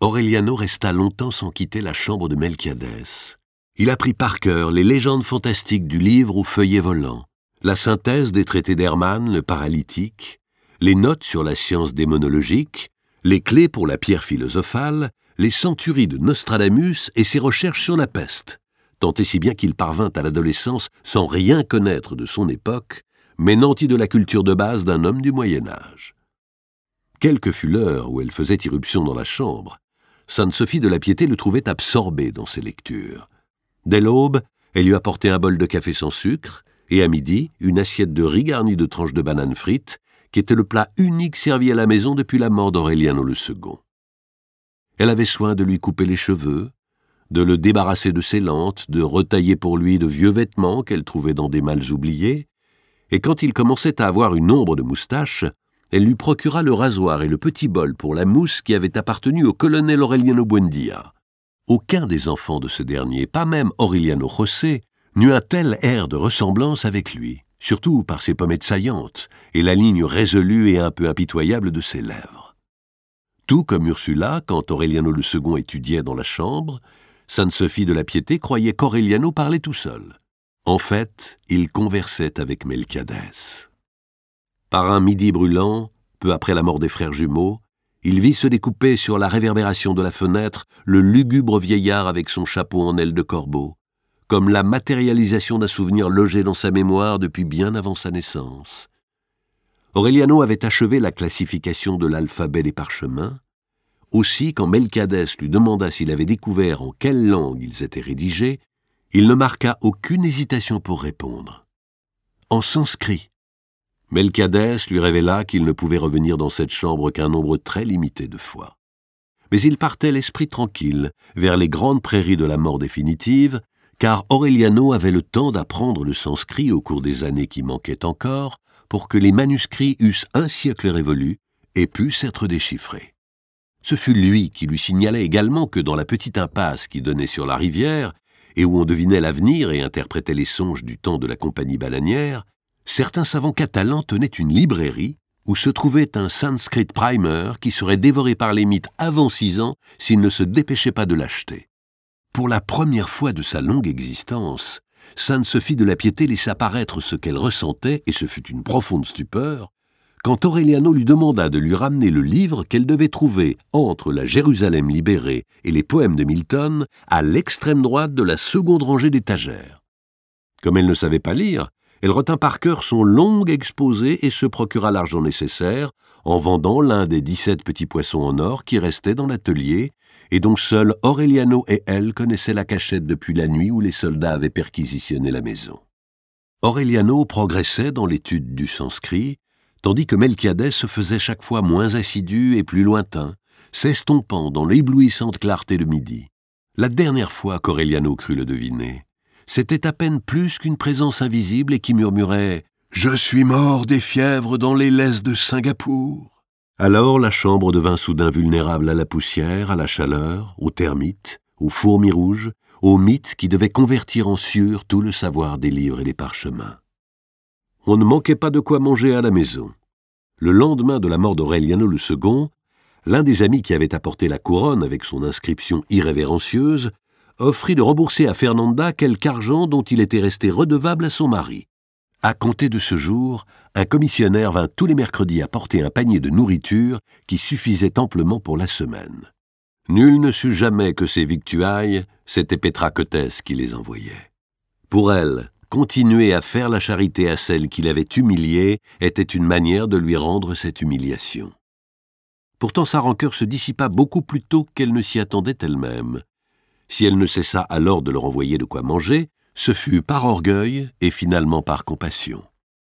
Aureliano resta longtemps sans quitter la chambre de Melquiadès. Il apprit par cœur les légendes fantastiques du livre aux feuillets volants, la synthèse des traités d'Hermann, le paralytique, les notes sur la science démonologique, les clés pour la pierre philosophale, les centuries de Nostradamus et ses recherches sur la peste, tant et si bien qu'il parvint à l'adolescence sans rien connaître de son époque, mais nanti de la culture de base d'un homme du Moyen-Âge. Quelle que fût l'heure où elle faisait irruption dans la chambre, Sainte Sophie de la Piété le trouvait absorbé dans ses lectures. Dès l'aube, elle lui apportait un bol de café sans sucre, et à midi, une assiette de riz garnie de tranches de bananes frites, qui était le plat unique servi à la maison depuis la mort d'Aureliano II. Elle avait soin de lui couper les cheveux, de le débarrasser de ses lentes, de retailler pour lui de vieux vêtements qu'elle trouvait dans des malles oubliées, et quand il commençait à avoir une ombre de moustache, elle lui procura le rasoir et le petit bol pour la mousse qui avait appartenu au colonel Aureliano Buendia. Aucun des enfants de ce dernier, pas même Aureliano José, n'eut un tel air de ressemblance avec lui, surtout par ses pommettes saillantes et la ligne résolue et un peu impitoyable de ses lèvres. Tout comme Ursula, quand Aureliano II étudiait dans la chambre, Sainte Sophie de la Piété croyait qu'Aureliano parlait tout seul. En fait, il conversait avec Melquiadès. Par un midi brûlant, peu après la mort des frères jumeaux, il vit se découper sur la réverbération de la fenêtre le lugubre vieillard avec son chapeau en aile de corbeau, comme la matérialisation d'un souvenir logé dans sa mémoire depuis bien avant sa naissance. Aureliano avait achevé la classification de l'alphabet des parchemins. Aussi, quand Melquiadès lui demanda s'il avait découvert en quelle langue ils étaient rédigés, il ne marqua aucune hésitation pour répondre. En sanskrit. Melquiadès lui révéla qu'il ne pouvait revenir dans cette chambre qu'un nombre très limité de fois. Mais il partait l'esprit tranquille vers les grandes prairies de la mort définitive, car Aureliano avait le temps d'apprendre le sanskrit au cours des années qui manquaient encore pour que les manuscrits eussent un siècle révolu et pussent être déchiffrés. Ce fut lui qui lui signala également que dans la petite impasse qui donnait sur la rivière, et où on devinait l'avenir et interprétait les songes du temps de la compagnie bananière, certains savants catalans tenaient une librairie où se trouvait un Sanskrit primer qui serait dévoré par les mythes avant 6 ans s'il ne se dépêchait pas de l'acheter. Pour la première fois de sa longue existence, Sainte Sophie de la Piété laissa paraître ce qu'elle ressentait, et ce fut une profonde stupeur, quand Aureliano lui demanda de lui ramener le livre qu'elle devait trouver entre la Jérusalem libérée et les poèmes de Milton à l'extrême droite de la seconde rangée d'étagères. Comme elle ne savait pas lire, elle retint par cœur son long exposé et se procura l'argent nécessaire en vendant l'un des 17 petits poissons en or qui restaient dans l'atelier et dont seuls Aureliano et elle connaissaient la cachette depuis la nuit où les soldats avaient perquisitionné la maison. Aureliano progressait dans l'étude du sanskrit, tandis que Melquiadès se faisait chaque fois moins assidu et plus lointain, s'estompant dans l'éblouissante clarté de midi. La dernière fois qu'Aureliano crut le deviner, c'était à peine plus qu'une présence invisible et qui murmurait « Je suis mort des fièvres dans les laisses de Singapour ». Alors la chambre devint soudain vulnérable à la poussière, à la chaleur, aux termites, aux fourmis rouges, aux mythes qui devaient convertir en sueur tout le savoir des livres et des parchemins. On ne manquait pas de quoi manger à la maison. Le lendemain de la mort d'Aureliano II, l'un des amis qui avait apporté la couronne avec son inscription irrévérencieuse offrit de rembourser à Fernanda quelque argent dont il était resté redevable à son mari. À compter de ce jour, un commissionnaire vint tous les mercredis apporter un panier de nourriture qui suffisait amplement pour la semaine. Nul ne sut jamais que ces victuailles, c'était Pétracotès qui les envoyait. Pour elle, continuer à faire la charité à celle qui l'avait humiliée était une manière de lui rendre cette humiliation. Pourtant sa rancœur se dissipa beaucoup plus tôt qu'elle ne s'y attendait elle-même. Si elle ne cessa alors de leur envoyer de quoi manger, ce fut par orgueil et finalement par compassion.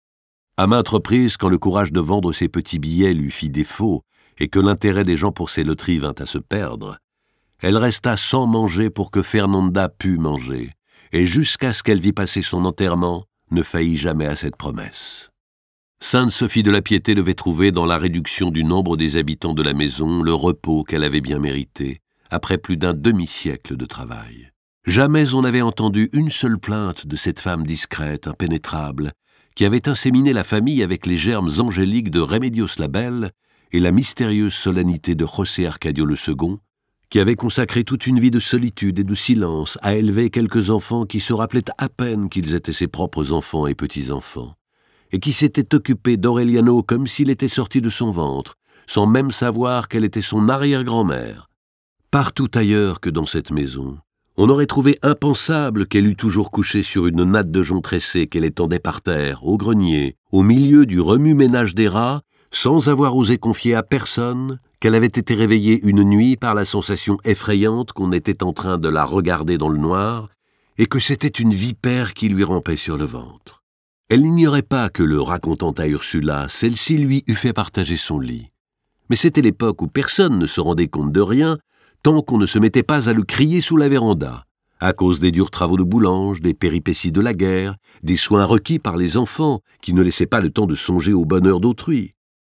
À maintes reprises, quand le courage de vendre ses petits billets lui fit défaut et que l'intérêt des gens pour ses loteries vint à se perdre, elle resta sans manger pour que Fernanda pût manger, et jusqu'à ce qu'elle vit passer son enterrement, ne faillit jamais à cette promesse. Sainte Sophie de la Piété devait trouver dans la réduction du nombre des habitants de la maison le repos qu'elle avait bien mérité, après plus d'un demi-siècle de travail. Jamais on n'avait entendu une seule plainte de cette femme discrète, impénétrable, qui avait inséminé la famille avec les germes angéliques de Remedios la Belle et la mystérieuse solennité de José Arcadio II, qui avait consacré toute une vie de solitude et de silence à élever quelques enfants qui se rappelaient à peine qu'ils étaient ses propres enfants et petits-enfants, et qui s'était occupé d'Aureliano comme s'il était sorti de son ventre, sans même savoir qu'elle était son arrière-grand-mère. Partout ailleurs que dans cette maison, on aurait trouvé impensable qu'elle eût toujours couché sur une natte de jonc tressé qu'elle étendait par terre, au grenier, au milieu du remue-ménage des rats, sans avoir osé confier à personne qu'elle avait été réveillée une nuit par la sensation effrayante qu'on était en train de la regarder dans le noir et que c'était une vipère qui lui rampait sur le ventre. Elle n'ignorait pas que, le racontant à Ursula, celle-ci lui eût fait partager son lit. Mais c'était l'époque où personne ne se rendait compte de rien tant qu'on ne se mettait pas à le crier sous la véranda, à cause des durs travaux de boulange, des péripéties de la guerre, des soins requis par les enfants qui ne laissaient pas le temps de songer au bonheur d'autrui.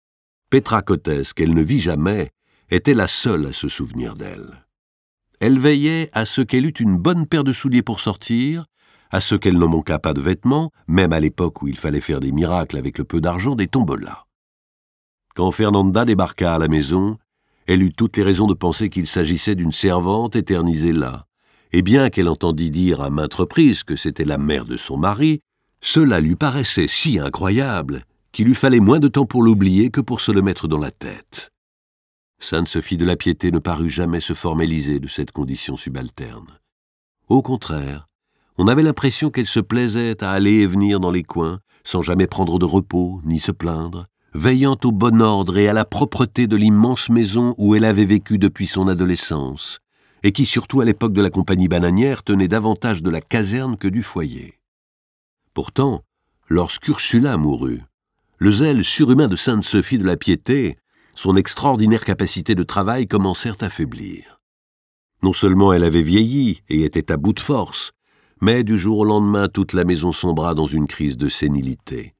Petra Cotes, qu'elle ne vit jamais, était la seule à se souvenir d'elle. Elle veillait à ce qu'elle eût une bonne paire de souliers pour sortir, à ce qu'elle ne manquât pas de vêtements, même à l'époque où il fallait faire des miracles avec le peu d'argent des tombolas. Quand Fernanda débarqua à la maison, elle eut toutes les raisons de penser qu'il s'agissait d'une servante éternisée là, et bien qu'elle entendît dire à maintes reprises que c'était la mère de son mari, cela lui paraissait si incroyable qu'il lui fallait moins de temps pour l'oublier que pour se le mettre dans la tête. Sainte Sophie de la Piété ne parut jamais se formaliser de cette condition subalterne. Au contraire, on avait l'impression qu'elle se plaisait à aller et venir dans les coins, sans jamais prendre de repos ni se plaindre, veillant au bon ordre et à la propreté de l'immense maison où elle avait vécu depuis son adolescence, et qui, surtout à l'époque de la compagnie bananière, tenait davantage de la caserne que du foyer. Pourtant, lorsqu'Ursula mourut, le zèle surhumain de Sainte Sophie de la Piété, son extraordinaire capacité de travail commencèrent à faiblir. Non seulement elle avait vieilli et était à bout de force, mais du jour au lendemain toute la maison sombra dans une crise de sénilité.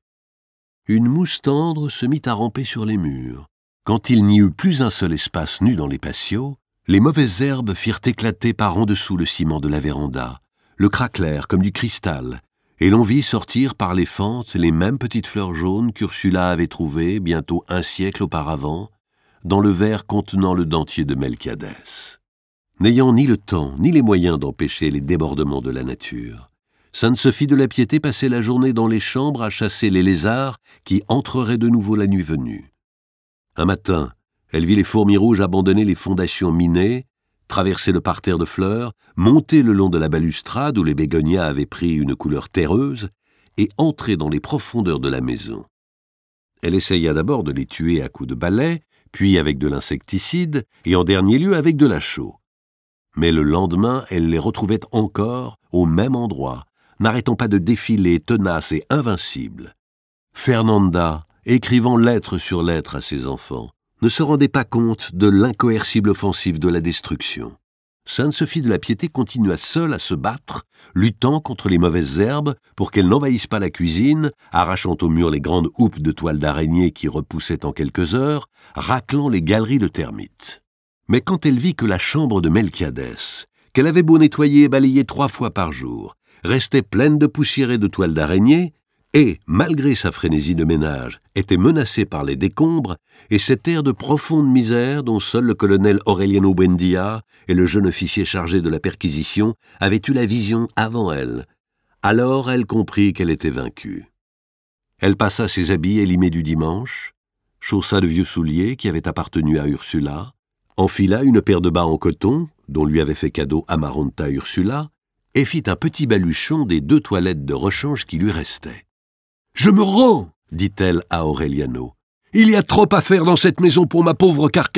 Une mousse tendre se mit à ramper sur les murs. Quand il n'y eut plus un seul espace nu dans les patios, les mauvaises herbes firent éclater par en dessous le ciment de la véranda, le craquelèrent comme du cristal, et l'on vit sortir par les fentes les mêmes petites fleurs jaunes qu'Ursula avait trouvées, bientôt un siècle auparavant, dans le verre contenant le dentier de Melquiadès. N'ayant ni le temps ni les moyens d'empêcher les débordements de la nature, Sainte Sophie de la Piété passait la journée dans les chambres à chasser les lézards qui entreraient de nouveau la nuit venue. Un matin, elle vit les fourmis rouges abandonner les fondations minées, traverser le parterre de fleurs, monter le long de la balustrade où les bégonias avaient pris une couleur terreuse et entrer dans les profondeurs de la maison. Elle essaya d'abord de les tuer à coups de balai, puis avec de l'insecticide et en dernier lieu avec de la chaux. Mais le lendemain, elle les retrouvait encore au même endroit, n'arrêtant pas de défiler tenace et invincible. Fernanda, écrivant lettre sur lettre à ses enfants, ne se rendait pas compte de l'incoercible offensive de la destruction. Sainte Sophie de la Piété continua seule à se battre, luttant contre les mauvaises herbes pour qu'elles n'envahissent pas la cuisine, arrachant au mur les grandes houppes de toile d'araignée qui repoussaient en quelques heures, raclant les galeries de termites. Mais quand elle vit que la chambre de Melquiadès, qu'elle avait beau nettoyer et balayer 3 fois par jour, restait pleine de poussière et de toiles d'araignée, et, malgré sa frénésie de ménage, était menacée par les décombres et cet air de profonde misère dont seul le colonel Aureliano Buendia et le jeune officier chargé de la perquisition avaient eu la vision avant elle, alors elle comprit qu'elle était vaincue. Elle passa ses habits élimés du dimanche, chaussa de vieux souliers qui avaient appartenu à Ursula, enfila une paire de bas en coton, dont lui avait fait cadeau Amaranta Ursula, et fit un petit baluchon des 2 toilettes de rechange qui lui restaient. « Je me rends !» dit-elle à Aureliano. « Il y a trop à faire dans cette maison pour ma pauvre carcasse !»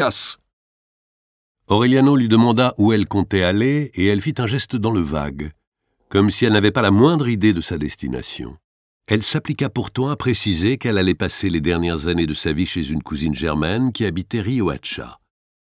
Aureliano lui demanda où elle comptait aller, et elle fit un geste dans le vague, comme si elle n'avait pas la moindre idée de sa destination. Elle s'appliqua pourtant à préciser qu'elle allait passer les dernières années de sa vie chez une cousine germaine qui habitait Riohacha.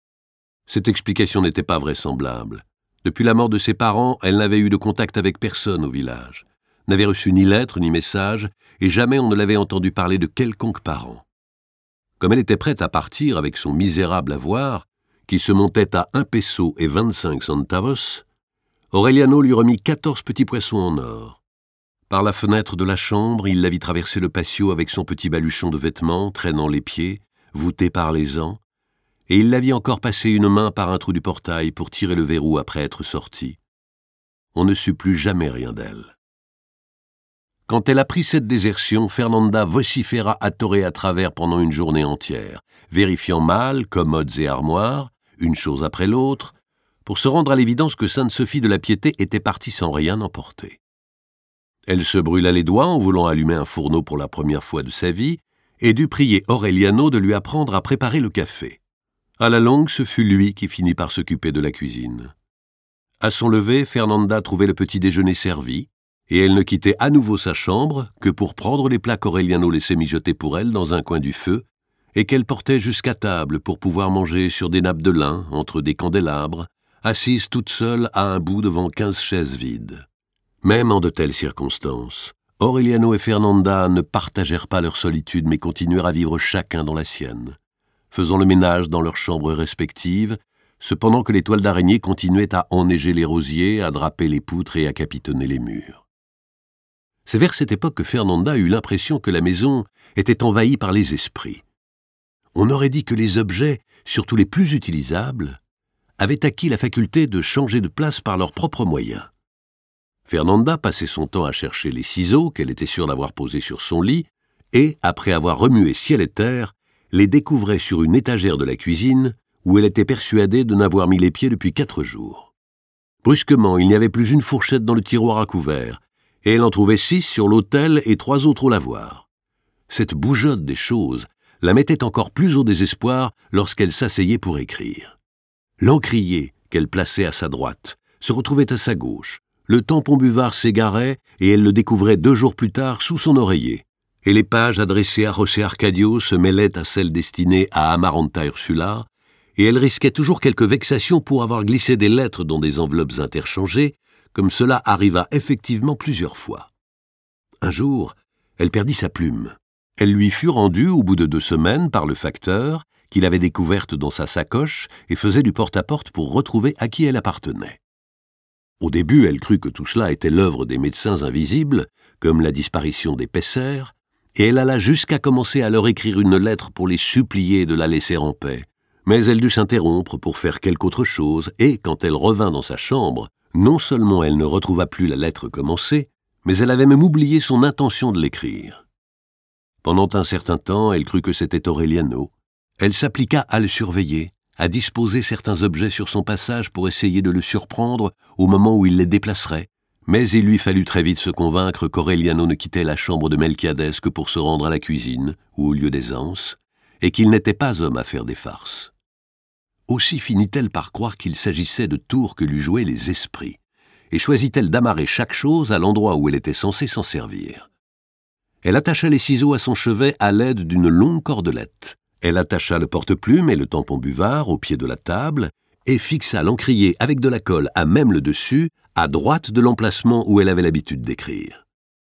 Cette explication n'était pas vraisemblable. Depuis la mort de ses parents, elle n'avait eu de contact avec personne au village, n'avait reçu ni lettre ni message, et jamais on ne l'avait entendu parler de quelconque parent. Comme elle était prête à partir avec son misérable avoir, qui se montait à 1 peso et 25 centavos, Aureliano lui remit 14 petits poissons en or. Par la fenêtre de la chambre, il la vit traverser le patio avec son petit baluchon de vêtements, traînant les pieds, voûté par les ans, et il la vit encore passer une main par un trou du portail pour tirer le verrou après être sortie. On ne sut plus jamais rien d'elle. Quand elle apprit cette désertion, Fernanda vociféra à tort et à travers pendant une journée entière, vérifiant malles, commodes et armoires, une chose après l'autre, pour se rendre à l'évidence que Sainte-Sophie de la Piété était partie sans rien emporter. Elle se brûla les doigts en voulant allumer un fourneau pour la première fois de sa vie et dut prier Aureliano de lui apprendre à préparer le café. À la longue, ce fut lui qui finit par s'occuper de la cuisine. À son lever, Fernanda trouvait le petit déjeuner servi, et elle ne quittait à nouveau sa chambre que pour prendre les plats qu'Aureliano laissait mijoter pour elle dans un coin du feu, et qu'elle portait jusqu'à table pour pouvoir manger sur des nappes de lin, entre des candélabres, assise toute seule à un bout devant 15 chaises vides. Même en de telles circonstances, Aureliano et Fernanda ne partagèrent pas leur solitude mais continuèrent à vivre chacun dans la sienne, faisant le ménage dans leurs chambres respectives, cependant que les toiles d'araignée continuaient à enneiger les rosiers, à draper les poutres et à capitonner les murs. C'est vers cette époque que Fernanda eut l'impression que la maison était envahie par les esprits. On aurait dit que les objets, surtout les plus utilisables, avaient acquis la faculté de changer de place par leurs propres moyens. Fernanda passait son temps à chercher les ciseaux qu'elle était sûre d'avoir posés sur son lit et, après avoir remué ciel et terre, les découvrait sur une étagère de la cuisine où elle était persuadée de n'avoir mis les pieds depuis 4 jours. Brusquement, il n'y avait plus une fourchette dans le tiroir à couvert, et elle en trouvait 6 sur l'autel et 3 autres au lavoir. Cette bougeotte des choses la mettait encore plus au désespoir lorsqu'elle s'asseyait pour écrire. L'encrier, qu'elle plaçait à sa droite, se retrouvait à sa gauche. Le tampon buvard s'égarait et elle le découvrait 2 jours plus tard sous son oreiller. Et les pages adressées à José Arcadio se mêlaient à celles destinées à Amaranta Ursula, et elle risquait toujours quelques vexations pour avoir glissé des lettres dans des enveloppes interchangées, comme cela arriva effectivement plusieurs fois. Un jour, elle perdit sa plume. Elle lui fut rendue au bout de 2 semaines par le facteur, qui l'avait découverte dans sa sacoche et faisait du porte-à-porte pour retrouver à qui elle appartenait. Au début, elle crut que tout cela était l'œuvre des médecins invisibles, comme la disparition des Pesser, et elle alla jusqu'à commencer à leur écrire une lettre pour les supplier de la laisser en paix. Mais elle dut s'interrompre pour faire quelque autre chose, et quand elle revint dans sa chambre, non seulement elle ne retrouva plus la lettre commencée, mais elle avait même oublié son intention de l'écrire. Pendant un certain temps, elle crut que c'était Aureliano. Elle s'appliqua à le surveiller, à disposer certains objets sur son passage pour essayer de le surprendre au moment où il les déplacerait, mais il lui fallut très vite se convaincre qu'Aureliano ne quittait la chambre de Melquiadès que pour se rendre à la cuisine ou au lieu des anses, et qu'il n'était pas homme à faire des farces. Aussi finit-elle par croire qu'il s'agissait de tours que lui jouaient les esprits, et choisit-elle d'amarrer chaque chose à l'endroit où elle était censée s'en servir. Elle attacha les ciseaux à son chevet à l'aide d'une longue cordelette. Elle attacha le porte-plume et le tampon buvard au pied de la table et fixa l'encrier avec de la colle à même le dessus, à droite de l'emplacement où elle avait l'habitude d'écrire.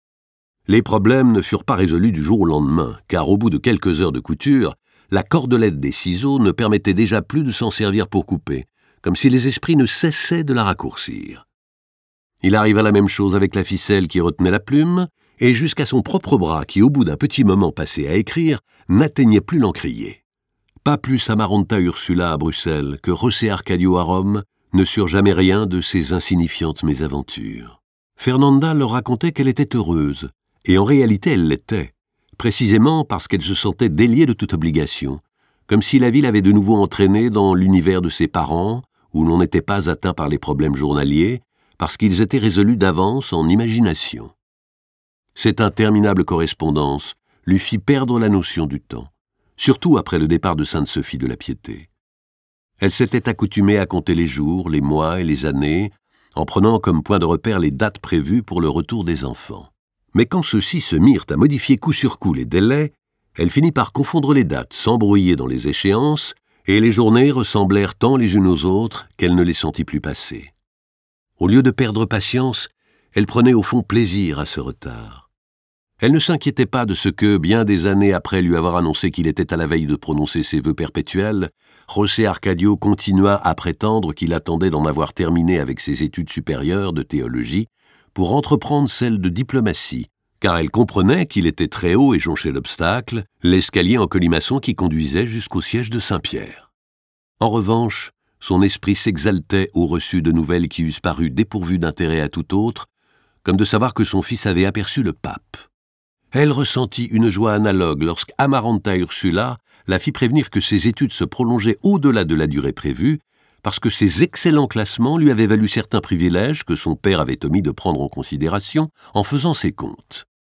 Les problèmes ne furent pas résolus du jour au lendemain, car au bout de quelques heures de couture, la cordelette des ciseaux ne permettait déjà plus de s'en servir pour couper, comme si les esprits ne cessaient de la raccourcir. Il arriva la même chose avec la ficelle qui retenait la plume, et jusqu'à son propre bras qui, au bout d'un petit moment passé à écrire, n'atteignait plus l'encrier. Pas plus Amaranta Ursula à Bruxelles que José Arcadio à Rome ne surent jamais rien de ces insignifiantes mésaventures. Fernanda leur racontait qu'elle était heureuse, et en réalité elle l'était, précisément parce qu'elle se sentait déliée de toute obligation, comme si la vie l'avait de nouveau entraînée dans l'univers de ses parents, où l'on n'était pas atteint par les problèmes journaliers, parce qu'ils étaient résolus d'avance en imagination. Cette interminable correspondance lui fit perdre la notion du temps, surtout après le départ de Sainte-Sophie de la Piété. Elle s'était accoutumée à compter les jours, les mois et les années, en prenant comme point de repère les dates prévues pour le retour des enfants. Mais quand ceux-ci se mirent à modifier coup sur coup les délais, elle finit par confondre les dates, s'embrouiller dans les échéances, et les journées ressemblèrent tant les unes aux autres qu'elle ne les sentit plus passer. Au lieu de perdre patience, elle prenait au fond plaisir à ce retard. Elle ne s'inquiétait pas de ce que, bien des années après lui avoir annoncé qu'il était à la veille de prononcer ses vœux perpétuels, José Arcadio continua à prétendre qu'il attendait d'en avoir terminé avec ses études supérieures de théologie pour entreprendre celles de diplomatie, car elle comprenait qu'il était très haut et jonchait l'obstacle, l'escalier en colimaçon qui conduisait jusqu'au siège de Saint-Pierre. En revanche, son esprit s'exaltait au reçu de nouvelles qui eussent paru dépourvues d'intérêt à tout autre, comme de savoir que son fils avait aperçu le pape. Elle ressentit une joie analogue lorsqu'Amaranta Ursula la fit prévenir que ses études se prolongeaient au-delà de la durée prévue, parce que ses excellents classements lui avaient valu certains privilèges que son père avait omis de prendre en considération en faisant ses comptes.